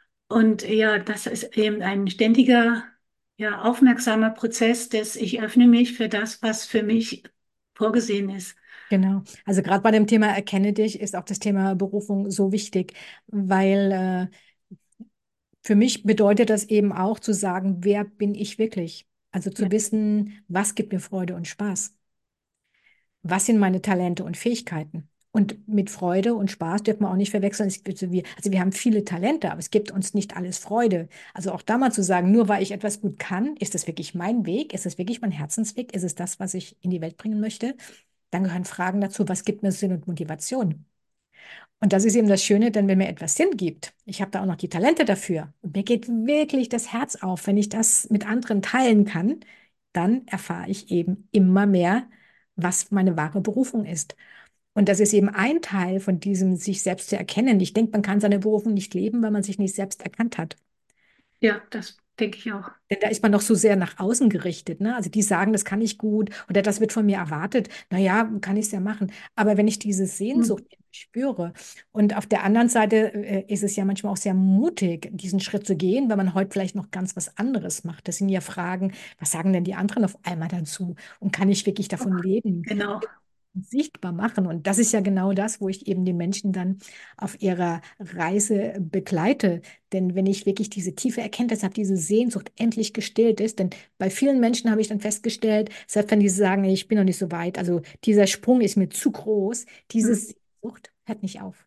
Und ja, das ist eben ein ständiger, ja, aufmerksamer Prozess, des ich öffne mich für das, was für mich vorgesehen ist. Genau. Also gerade bei dem Thema Erkenne dich ist auch das Thema Berufung so wichtig, weil äh, für mich bedeutet das eben auch zu sagen, wer bin ich wirklich? Also Ja, zu wissen, was gibt mir Freude und Spaß? Was sind meine Talente und Fähigkeiten? Und mit Freude und Spaß dürfen wir auch nicht verwechseln. Es gibt so wie, also wir haben viele Talente, aber es gibt uns nicht alles Freude. Also auch da mal zu sagen, nur weil ich etwas gut kann, ist das wirklich mein Weg? Ist es wirklich mein Herzensweg? Ist es das, was ich in die Welt bringen möchte? Dann gehören Fragen dazu, was gibt mir Sinn und Motivation? Und das ist eben das Schöne, denn wenn mir etwas Sinn gibt, ich habe da auch noch die Talente dafür und mir geht wirklich das Herz auf, wenn ich das mit anderen teilen kann, dann erfahre ich eben immer mehr, was meine wahre Berufung ist. Und das ist eben ein Teil von diesem sich selbst zu erkennen. Ich denke, man kann seine Berufung nicht leben, wenn man sich nicht selbst erkannt hat. ja, das denke ich auch. Denn da ist man noch so sehr nach außen gerichtet, ne? Also die sagen, das kann ich gut oder das wird von mir erwartet. Naja, kann ich es ja machen. Aber wenn ich diese Hm, Sehnsucht spüre und auf der anderen Seite äh, ist es ja manchmal auch sehr mutig, diesen Schritt zu gehen, wenn man heute vielleicht noch ganz was anderes macht. Das sind ja Fragen, was sagen denn die anderen auf einmal dazu? Und kann ich wirklich davon leben? genau. Sichtbar machen. Und das ist ja genau das, wo ich eben die Menschen dann auf ihrer Reise begleite. Denn wenn ich wirklich diese tiefe Erkenntnis habe, diese Sehnsucht endlich gestillt ist, denn bei vielen Menschen habe ich dann festgestellt, selbst wenn die sagen, ich bin noch nicht so weit, also dieser Sprung ist mir zu groß, diese Hm. Sehnsucht hört nicht auf.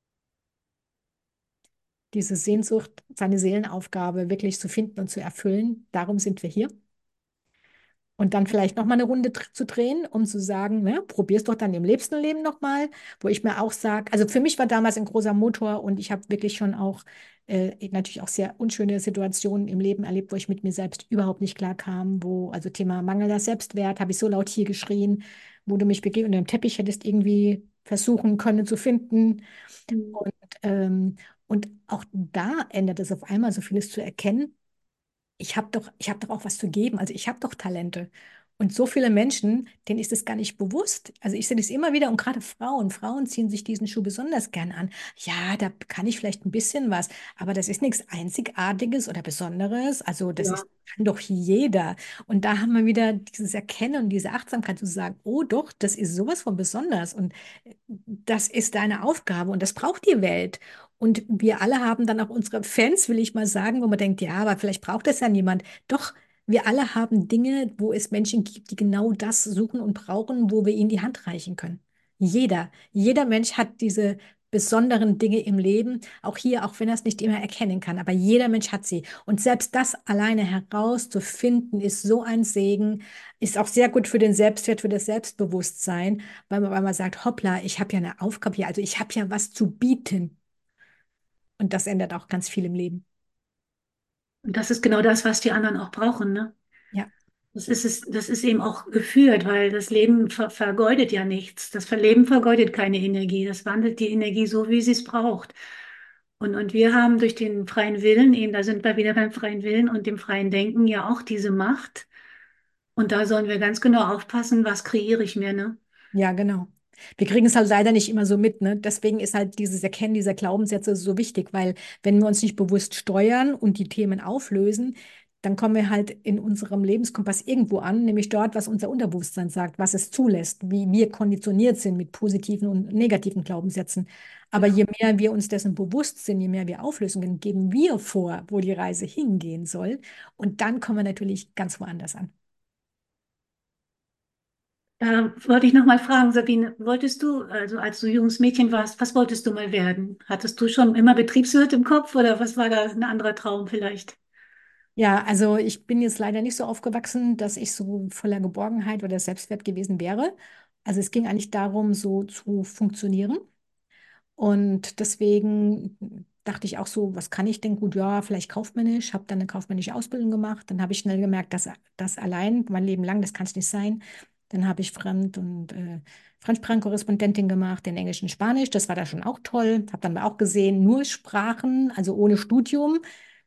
Diese Sehnsucht, seine Seelenaufgabe wirklich zu finden und zu erfüllen, darum sind wir hier. Und dann vielleicht noch mal eine Runde dr- zu drehen, um zu sagen, ne, probier's doch dann im liebsten Leben noch mal, wo ich mir auch sage, also für mich war damals ein großer Motor und ich habe wirklich schon auch äh, natürlich auch sehr unschöne Situationen im Leben erlebt, wo ich mit mir selbst überhaupt nicht klar kam, wo also Thema mangelnder Selbstwert, habe ich so laut hier geschrien, wo du mich wirklich unter dem Teppich hättest irgendwie versuchen können zu finden. Hm. Und, ähm, Und auch da ändert es auf einmal so vieles zu erkennen. Ich habe doch, ich habe doch auch was zu geben. Also ich habe doch Talente. Und so viele Menschen, denen ist es gar nicht bewusst. Also ich sehe das immer wieder und gerade Frauen, Frauen ziehen sich diesen Schuh besonders gern an. Ja, da kann ich vielleicht ein bisschen was, aber das ist nichts Einzigartiges oder Besonderes. Also das Ja. ist, kann doch jeder. Und da haben wir wieder dieses Erkennen und diese Achtsamkeit zu sagen, oh doch, das ist sowas von besonders und das ist deine Aufgabe und das braucht die Welt. Und wir alle haben dann auch unsere Fans, will ich mal sagen, wo man denkt, ja, aber vielleicht braucht das ja niemand. Doch, wir alle haben Dinge, wo es Menschen gibt, die genau das suchen und brauchen, wo wir ihnen die Hand reichen können. Jeder, jeder Mensch hat diese besonderen Dinge im Leben, auch hier, auch wenn er es nicht immer erkennen kann, aber jeder Mensch hat sie. Und selbst das alleine herauszufinden, ist so ein Segen, ist auch sehr gut für den Selbstwert, für das Selbstbewusstsein, weil man, weil man sagt, hoppla, ich habe ja eine Aufgabe hier, also ich habe ja was zu bieten. Und das ändert auch ganz viel im Leben. Und das ist genau das, was die anderen auch brauchen, ne? Ja, Das ist es, das ist eben auch geführt, weil das Leben ver vergeudet ja nichts. Das Leben vergeudet keine Energie. Das wandelt die Energie so, wie sie es braucht. Und, und wir haben durch den freien Willen, eben da sind wir wieder beim freien Willen und dem freien Denken ja auch diese Macht. Und da sollen wir ganz genau aufpassen, was kreiere ich mir, ne? ja, genau. Wir kriegen es halt leider nicht immer so mit, ne? Deswegen ist halt dieses Erkennen dieser Glaubenssätze so wichtig, weil wenn wir uns nicht bewusst steuern und die Themen auflösen, dann kommen wir halt in unserem Lebenskompass irgendwo an, nämlich dort, was unser Unterbewusstsein sagt, was es zulässt, wie wir konditioniert sind mit positiven und negativen Glaubenssätzen. Aber Genau. je mehr wir uns dessen bewusst sind, je mehr wir auflösen können, geben wir vor, wo die Reise hingehen soll. Und dann kommen wir natürlich ganz woanders an. Da wollte ich noch mal fragen, Sabine, wolltest du, also als du junges Mädchen warst, was wolltest du mal werden? Hattest du schon immer Betriebswirt im Kopf oder was war da ein anderer Traum vielleicht? Ja, also ich bin jetzt leider nicht so aufgewachsen, dass ich so voller Geborgenheit oder Selbstwert gewesen wäre. Also es ging eigentlich darum, so zu funktionieren. Und deswegen dachte ich auch so, was kann ich denn gut? Ja, vielleicht kaufmännisch. Habe dann eine kaufmännische Ausbildung gemacht. Dann habe ich schnell gemerkt, dass das allein mein Leben lang, das kann es nicht sein. Dann habe ich Fremd- und äh, Fremdsprachenkorrespondentin gemacht, in Englisch und Spanisch. Das war da schon auch toll. Habe dann aber auch gesehen, nur Sprachen, also ohne Studium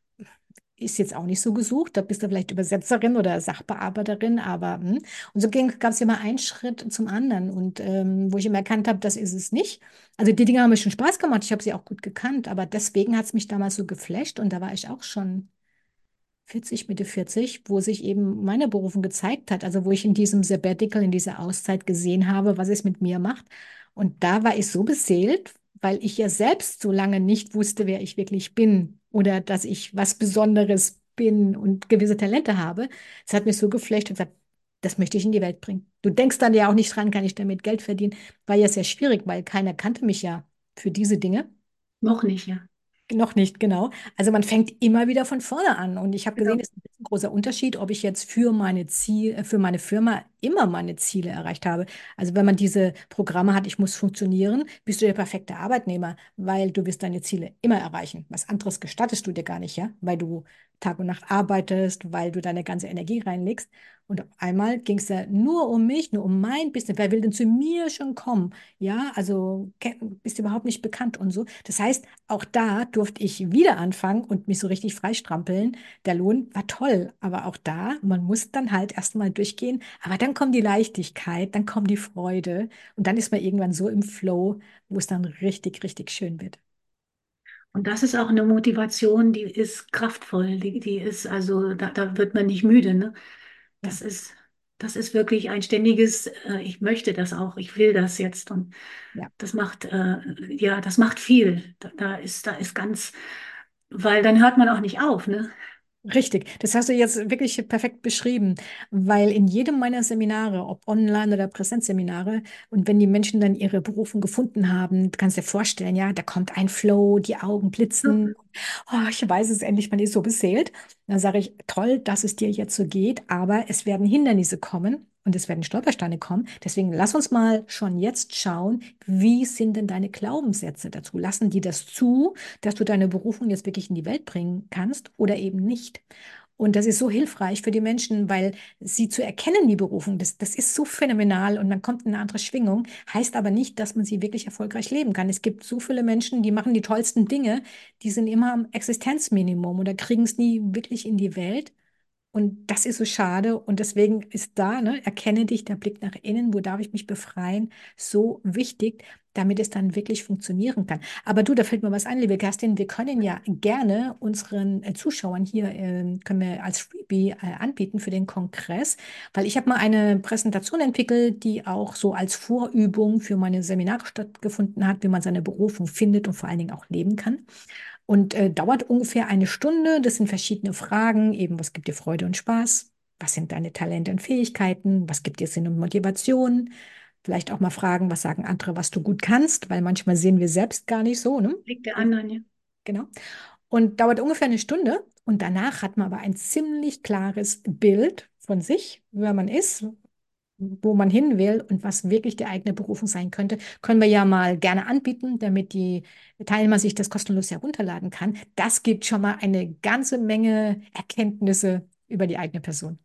ist jetzt auch nicht so gesucht. Da bist du vielleicht Übersetzerin oder Sachbearbeiterin, aber hm. Und so gab es immer einen Schritt zum anderen und ähm, wo ich immer erkannt habe, das ist es nicht. Also die Dinge haben mir schon Spaß gemacht, ich habe sie auch gut gekannt, aber deswegen hat es mich damals so geflasht und da war ich auch schon vierzig, Mitte vierzig, wo sich eben meine Berufung gezeigt hat, also wo ich in diesem Sabbatical, in dieser Auszeit gesehen habe, was es mit mir macht. Und da war ich so beseelt, weil ich ja selbst so lange nicht wusste, wer ich wirklich bin oder dass ich was Besonderes bin und gewisse Talente habe. Es hat mich so geflasht und gesagt, das möchte ich in die Welt bringen. Du denkst dann ja auch nicht dran, kann ich damit Geld verdienen? War ja sehr schwierig, weil keiner kannte mich ja für diese Dinge. Noch nicht, ja. Noch nicht, genau. Also man fängt immer wieder von vorne an. Und ich habe gesehen, Genau. es ist ein großer Unterschied, ob ich jetzt für meine Ziel, äh, für meine Firma immer meine Ziele erreicht habe. Also wenn man diese Programme hat, ich muss funktionieren, bist du der perfekte Arbeitnehmer, weil du wirst deine Ziele immer erreichen. Was anderes gestattest du dir gar nicht, ja, weil du Tag und Nacht arbeitest, weil du deine ganze Energie reinlegst. Und auf einmal ging es ja nur um mich, nur um mein Business. Wer will denn zu mir schon kommen? Ja, also ke- bist du überhaupt nicht bekannt und so. Das heißt, auch da durfte ich wieder anfangen und mich so richtig freistrampeln. Der Lohn war toll, aber auch da, man muss dann halt erstmal durchgehen. Aber dann kommt die Leichtigkeit, dann kommt die Freude und dann ist man irgendwann so im Flow, wo es dann richtig, richtig schön wird. Und das ist auch eine Motivation, die ist kraftvoll, die, die ist, also da, da wird man nicht müde, ne? Ja, Das ist, das ist wirklich ein ständiges, äh, ich möchte das auch, ich will das jetzt. Und ja. das macht, äh, ja, das macht viel. Da, da ist, da ist ganz, weil dann hört man auch nicht auf, ne? Richtig, das hast du jetzt wirklich perfekt beschrieben, weil in jedem meiner Seminare, ob Online- oder Präsenzseminare, und wenn die Menschen dann ihre Berufung gefunden haben, du kannst dir vorstellen, ja, da kommt ein Flow, die Augen blitzen, oh, ich weiß es endlich, man ist so beseelt. Dann sage ich, toll, dass es dir jetzt so geht, aber es werden Hindernisse kommen und es werden Stolpersteine kommen. Deswegen lass uns mal schon jetzt schauen, wie sind denn deine Glaubenssätze dazu? Lassen die das zu, dass du deine Berufung jetzt wirklich in die Welt bringen kannst oder eben nicht? Und das ist so hilfreich für die Menschen, weil sie zu erkennen, die Berufung, das, das ist so phänomenal und man kommt in eine andere Schwingung, heißt aber nicht, dass man sie wirklich erfolgreich leben kann. Es gibt so viele Menschen, die machen die tollsten Dinge, die sind immer am Existenzminimum oder kriegen es nie wirklich in die Welt. Und das ist so schade. Und deswegen ist da, ne, erkenne dich, der Blick nach innen, wo darf ich mich befreien, so wichtig, damit es dann wirklich funktionieren kann. Aber du, da fällt mir was ein, liebe Kerstin, wir können ja gerne unseren äh, Zuschauern hier, ähm, können wir als Freebie äh, anbieten für den Kongress, weil ich habe mal eine Präsentation entwickelt, die auch so als Vorübung für meine Seminare stattgefunden hat, wie man seine Berufung findet und vor allen Dingen auch leben kann. Und äh, dauert ungefähr eine Stunde. Das sind verschiedene Fragen, eben, was gibt dir Freude und Spaß? Was sind deine Talente und Fähigkeiten? Was gibt dir Sinn und Motivation? Vielleicht auch mal fragen, was sagen andere, was du gut kannst, weil manchmal sehen wir selbst gar nicht so, ne? Liegt der anderen, ja. Genau. Und dauert ungefähr eine Stunde. Und danach hat man aber ein ziemlich klares Bild von sich, wer man ist, wo man hin will und was wirklich die eigene Berufung sein könnte, können wir ja mal gerne anbieten, damit die Teilnehmer sich das kostenlos herunterladen kann. Das gibt schon mal eine ganze Menge Erkenntnisse über die eigene Person.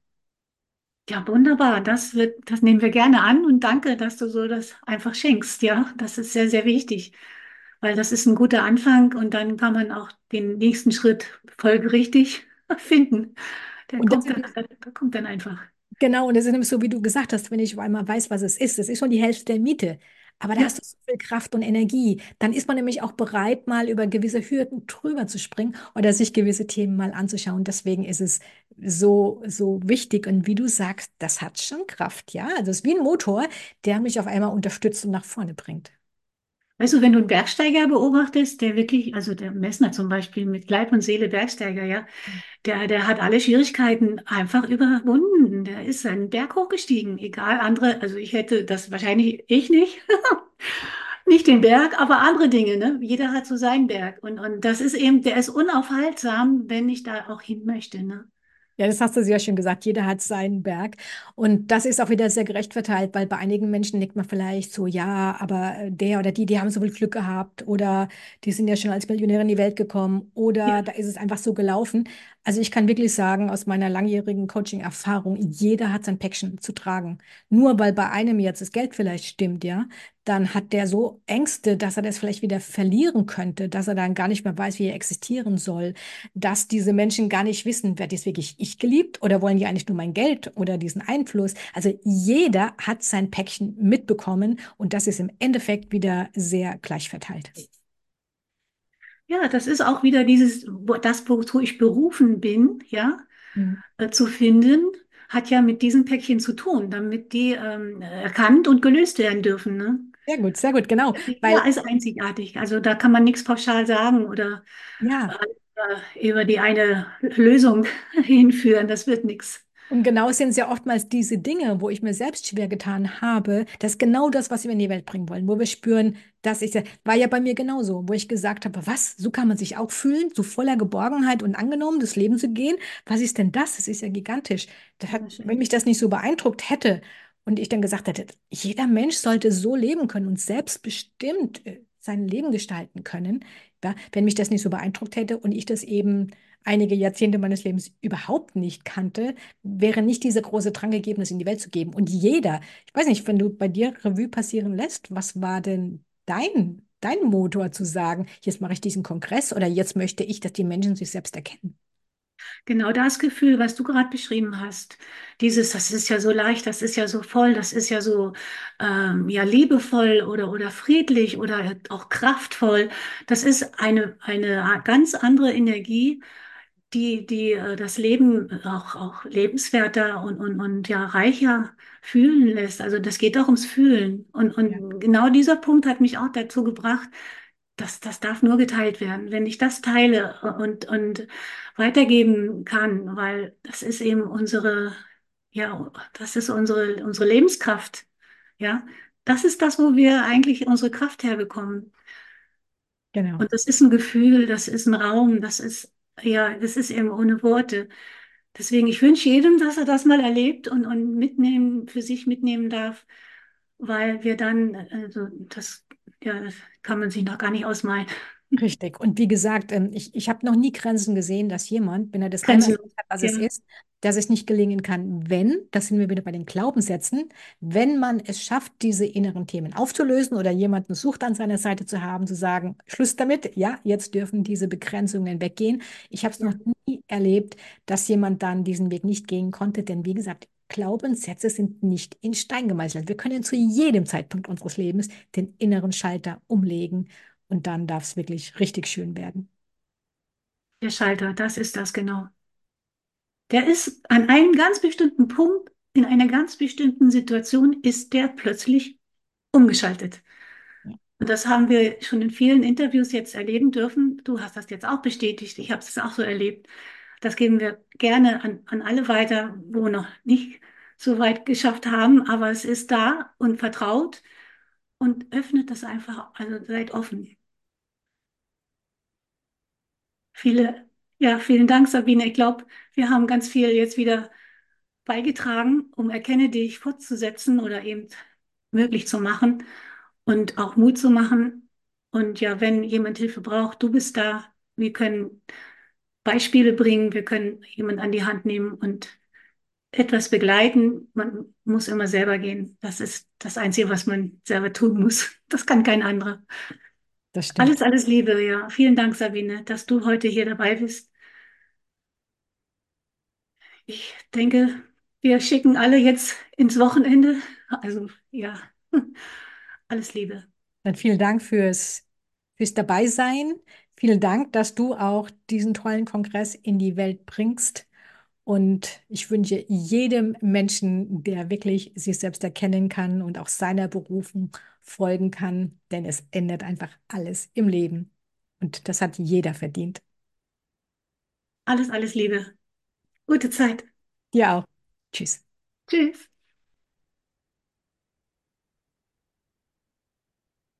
Ja, wunderbar. Das wird, das nehmen wir gerne an und danke, dass du so das einfach schenkst. Ja, das ist sehr, sehr wichtig, weil das ist ein guter Anfang und dann kann man auch den nächsten Schritt folgerichtig finden. Der Und das kommt dann, ist der kommt dann einfach. Genau, und das ist nämlich so, wie du gesagt hast, wenn ich auf einmal weiß, was es ist, das ist schon die Hälfte der Miete. Aber da Ja, hast du so viel Kraft und Energie. Dann ist man nämlich auch bereit, mal über gewisse Hürden drüber zu springen oder sich gewisse Themen mal anzuschauen. Deswegen ist es so, so wichtig. Und wie du sagst, das hat schon Kraft, ja. Also es ist wie ein Motor, der mich auf einmal unterstützt und nach vorne bringt. weißt du, wenn du einen Bergsteiger beobachtest, der wirklich, also der Messner zum Beispiel mit Leib und Seele Bergsteiger, ja, der, der hat alle Schwierigkeiten einfach überwunden. Der ist einen Berg hochgestiegen, egal andere, also ich hätte das wahrscheinlich ich nicht, nicht den Berg, aber andere Dinge, ne? Jeder hat so seinen Berg und, und das ist eben, der ist unaufhaltsam, wenn ich da auch hin möchte, ne? Ja, das hast du sehr schön gesagt. Jeder hat seinen Berg. Und das ist auch wieder sehr gerecht verteilt, weil bei einigen Menschen denkt man vielleicht so, ja, aber äh, der oder die, die haben so viel Glück gehabt oder die sind ja schon als Millionäre in die Welt gekommen Ja, oder da ist es einfach so gelaufen. Also ich kann wirklich sagen, aus meiner langjährigen Coaching-Erfahrung, jeder hat sein Päckchen zu tragen. Nur weil bei einem jetzt das Geld vielleicht stimmt, ja, dann hat der so Ängste, dass er das vielleicht wieder verlieren könnte, dass er dann gar nicht mehr weiß, wie er existieren soll, dass diese Menschen gar nicht wissen, wird jetzt wirklich ich geliebt oder wollen die eigentlich nur mein Geld oder diesen Einfluss? Also jeder hat sein Päckchen mitbekommen und das ist im Endeffekt wieder sehr gleich verteilt. ja, das ist auch wieder dieses, wo- das, wozu ich berufen bin, ja, Mhm. äh, zu finden, hat ja mit diesen Päckchen zu tun, damit die ähm, erkannt und gelöst werden dürfen, ne? Sehr gut, sehr gut, genau, Ja, weil ist einzigartig. Also da kann man nichts pauschal sagen oder ja, äh, über die eine Lösung hinführen. Das wird nichts. und genau sind es ja oftmals diese Dinge, wo ich mir selbst schwer getan habe. Das ist genau das, was wir in die Welt bringen wollen, wo wir spüren, dass ich, war ja bei mir genauso, wo ich gesagt habe, was, so kann man sich auch fühlen, so voller Geborgenheit und angenommen, das Leben zu gehen. Was ist denn das? Das ist ja gigantisch. Das hat, Ja, wenn schön. mich das nicht so beeindruckt hätte und ich dann gesagt hätte, jeder Mensch sollte so leben können und selbstbestimmt äh, sein Leben gestalten können, ja, wenn mich das nicht so beeindruckt hätte und ich das eben einige Jahrzehnte meines Lebens überhaupt nicht kannte, wäre nicht dieser große Drang gegeben, es in die Welt zu geben. Und jeder, ich weiß nicht, wenn du bei dir Revue passieren lässt, was war denn dein, dein Motor zu sagen, jetzt mache ich diesen Kongress oder jetzt möchte ich, dass die Menschen sich selbst erkennen? Genau das Gefühl, was du gerade beschrieben hast. Dieses, das ist ja so leicht, das ist ja so voll, das ist ja so ähm, ja liebevoll oder oder friedlich oder auch kraftvoll. Das ist eine eine ganz andere Energie, die, die äh, das Leben auch, auch lebenswerter und, und, und ja reicher fühlen lässt. Also das geht auch ums Fühlen. Und, Ja, und genau dieser Punkt hat mich auch dazu gebracht, dass das darf nur geteilt werden. Wenn ich das teile und, und weitergeben kann, weil das ist eben unsere, ja, das ist unsere, unsere Lebenskraft. Ja, das ist das, wo wir eigentlich unsere Kraft herbekommen. genau. Und das ist ein Gefühl, das ist ein Raum, das ist, ja, das ist eben ohne Worte. Deswegen, ich wünsche jedem, dass er das mal erlebt und, und mitnehmen, für sich mitnehmen darf, weil wir dann, also das, ja, das kann man sich noch gar nicht ausmalen. Richtig. Und wie gesagt, ähm, ich, ich habe noch nie Grenzen gesehen, dass jemand, wenn er das einmal Grenzenlos. erlebt hat, was Ja, es ist, dass es nicht gelingen kann, wenn, das sind wir wieder bei den Glaubenssätzen, wenn man es schafft, diese inneren Themen aufzulösen oder jemanden sucht an seiner Seite zu haben, zu sagen, Schluss damit, ja, jetzt dürfen diese Begrenzungen weggehen. Ich habe es ja. noch nie erlebt, dass jemand dann diesen Weg nicht gehen konnte, denn wie gesagt, Glaubenssätze sind nicht in Stein gemeißelt. Wir können zu jedem Zeitpunkt unseres Lebens den inneren Schalter umlegen und dann darf es wirklich richtig schön werden. Der Schalter, das ist das genau. Der ist an einem ganz bestimmten Punkt, in einer ganz bestimmten Situation, ist der plötzlich umgeschaltet. Ja, Und das haben wir schon in vielen Interviews jetzt erleben dürfen. Du hast das jetzt auch bestätigt. Ich habe es auch so erlebt. Das geben wir gerne an, an alle weiter, wo noch nicht so weit geschafft haben. Aber es ist da und vertraut und öffnet das einfach. Also seid offen. Viele, ja, vielen Dank, Sabine. Ich glaube, wir haben ganz viel jetzt wieder beigetragen, um Erkenne dich fortzusetzen oder eben möglich zu machen und auch Mut zu machen. Und ja, wenn jemand Hilfe braucht, du bist da. Wir können Beispiele bringen, wir können jemanden an die Hand nehmen und etwas begleiten. Man muss immer selber gehen. Das ist das Einzige, was man selber tun muss. Das kann kein anderer. das Alles, stimmt. alles Liebe, ja. Vielen Dank, Sabine, dass du heute hier dabei bist. Ich denke, wir schicken alle jetzt ins Wochenende. Also ja, alles Liebe. Dann vielen Dank fürs, fürs Dabeisein. Vielen Dank, dass du auch diesen tollen Kongress in die Welt bringst. Und ich wünsche jedem Menschen, der wirklich sich selbst erkennen kann und auch seiner Berufung folgen kann, denn es ändert einfach alles im Leben. Und das hat jeder verdient. Alles, alles Liebe. Gute Zeit. Dir auch. Tschüss. Tschüss.